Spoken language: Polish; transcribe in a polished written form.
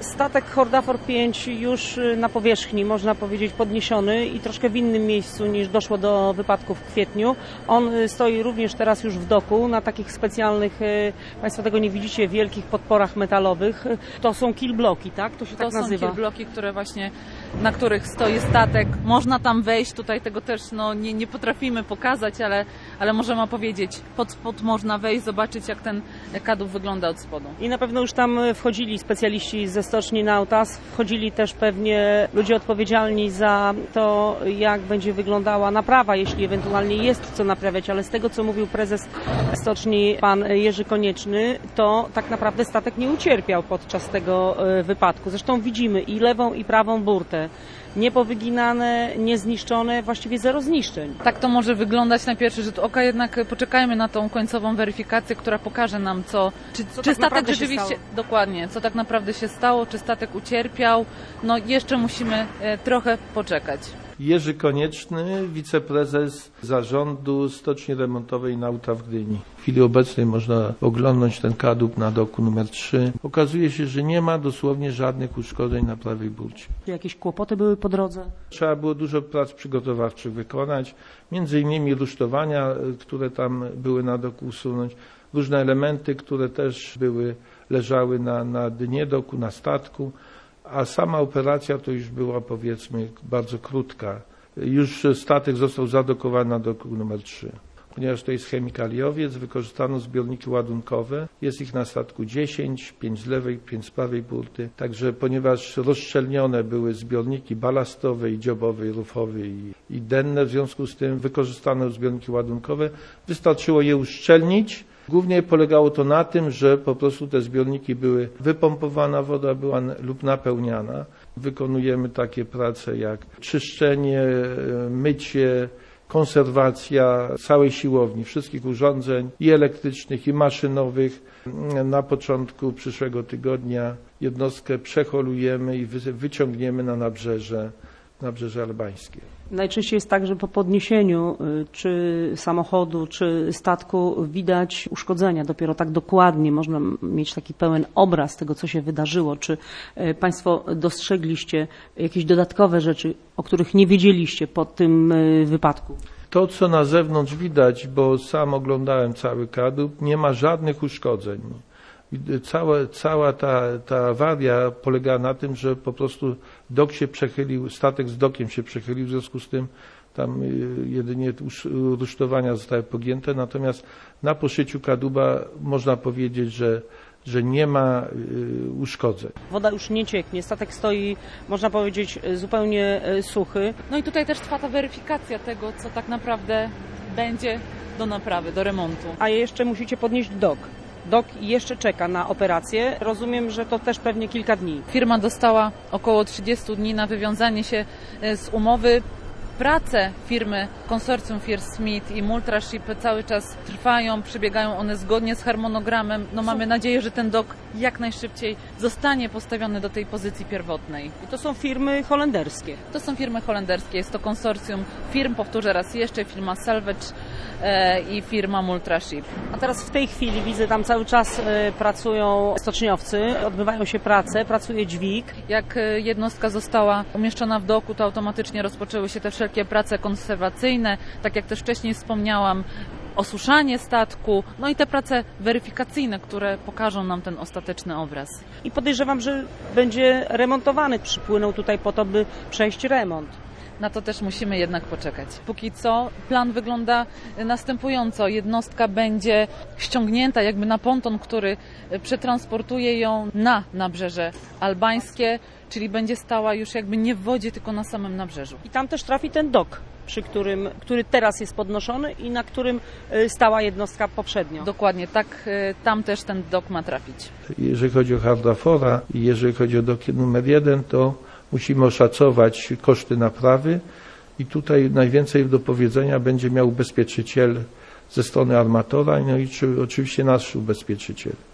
Statek Hordafor 5 już na powierzchni, można powiedzieć, podniesiony i troszkę w innym miejscu niż doszło do wypadku w kwietniu. On stoi również teraz już w doku na takich specjalnych, Państwo tego nie widzicie, wielkich podporach metalowych. To są killbloki, tak? To się tak nazywa. To są killbloki, które właśnie, na których stoi statek. Można tam wejść, tutaj tego też nie potrafimy pokazać, ale możemy opowiedzieć. Pod spód można wejść, zobaczyć, jak ten kadłub wygląda od spodu. I na pewno już tam wchodzili specjaliści ze stoczni Nautas, wchodzili też pewnie ludzie odpowiedzialni za to, jak będzie wyglądała naprawa, jeśli ewentualnie jest co naprawiać, ale z tego, co mówił prezes stoczni, pan Jerzy Konieczny, to tak naprawdę statek nie ucierpiał podczas tego wypadku. Zresztą widzimy i lewą, i prawą burtę. Niepowyginane, niezniszczone, właściwie zero zniszczeń. Tak to może wyglądać na pierwszy rzut oka, jednak poczekajmy na tą końcową weryfikację, która pokaże nam, czy statek rzeczywiście, dokładnie, co tak naprawdę się stało, czy statek ucierpiał. No jeszcze musimy trochę poczekać. Jerzy Konieczny, wiceprezes zarządu Stoczni Remontowej Nauta w Gdyni. W chwili obecnej można oglądać ten kadłub na doku numer 3. Okazuje się, że nie ma dosłownie żadnych uszkodzeń na prawej burcie. Jakieś kłopoty były po drodze? Trzeba było dużo prac przygotowawczych wykonać, między innymi rusztowania, które tam były na doku, usunąć, różne elementy, które też leżały na dnie doku, na statku. A sama operacja to już była, powiedzmy, bardzo krótka. Już statek został zadokowany na doku numer 3. Ponieważ to jest chemikaliowiec, wykorzystano zbiorniki ładunkowe. Jest ich na statku 10, 5 z lewej, 5 z prawej burty. Także ponieważ rozszczelnione były zbiorniki balastowe i dziobowe, i rufowe i denne, w związku z tym wykorzystano zbiorniki ładunkowe. Wystarczyło je uszczelnić. Głównie polegało to na tym, że po prostu te zbiorniki były wypompowana woda była lub napełniana. Wykonujemy takie prace jak czyszczenie, mycie, konserwacja całej siłowni, wszystkich urządzeń i elektrycznych, i maszynowych. Na początku przyszłego tygodnia jednostkę przeholujemy i wyciągniemy na nabrzeże albańskie. Najczęściej jest tak, że po podniesieniu czy samochodu, czy statku widać uszkodzenia. Dopiero tak dokładnie można mieć taki pełen obraz tego, co się wydarzyło. Czy Państwo dostrzegliście jakieś dodatkowe rzeczy, o których nie wiedzieliście po tym wypadku? To, co na zewnątrz widać, bo sam oglądałem cały kadłub, nie ma żadnych uszkodzeń. Cała ta awaria polegała na tym, że po prostu dok się przechylił, statek z dokiem się przechylił, w związku z tym tam jedynie rusztowania zostały pogięte, natomiast na poszyciu kadłuba można powiedzieć, że nie ma uszkodzeń. Woda już nie cieknie, statek stoi, można powiedzieć, zupełnie suchy. No i tutaj też trwa ta weryfikacja tego, co tak naprawdę będzie do naprawy, do remontu. A jeszcze musicie podnieść dok. Dok jeszcze czeka na operację. Rozumiem, że to też pewnie kilka dni. Firma dostała około 30 dni na wywiązanie się z umowy. Prace firmy, konsorcjum firm Smith i Multraship cały czas trwają, przebiegają one zgodnie z harmonogramem. No mamy nadzieję, że ten dok jak najszybciej zostanie postawiony do tej pozycji pierwotnej. I to są firmy holenderskie? To są firmy holenderskie, jest to konsorcjum firm, powtórzę raz jeszcze, firma Salvage i firma Multraship. A teraz w tej chwili widzę, tam cały czas pracują stoczniowcy, odbywają się prace, pracuje dźwig. Jak jednostka została umieszczona w doku, to automatycznie rozpoczęły się te wszelkie prace konserwacyjne, tak jak też wcześniej wspomniałam, osuszanie statku, no i te prace weryfikacyjne, które pokażą nam ten ostateczny obraz. I podejrzewam, że będzie remontowany, przypłynął tutaj po to, by przejść remont. Na to też musimy jednak poczekać. Póki co plan wygląda następująco. Jednostka będzie ściągnięta jakby na ponton, który przetransportuje ją na nabrzeże albańskie, czyli będzie stała już jakby nie w wodzie, tylko na samym nabrzeżu. I tam też trafi ten dok, który teraz jest podnoszony i na którym stała jednostka poprzednio. Dokładnie, tak, tam też ten dok ma trafić. Jeżeli chodzi o Hardafora i jeżeli chodzi o dok numer 1, to musimy oszacować koszty naprawy i tutaj najwięcej do powiedzenia będzie miał ubezpieczyciel ze strony armatora, no i oczywiście nasz ubezpieczyciel.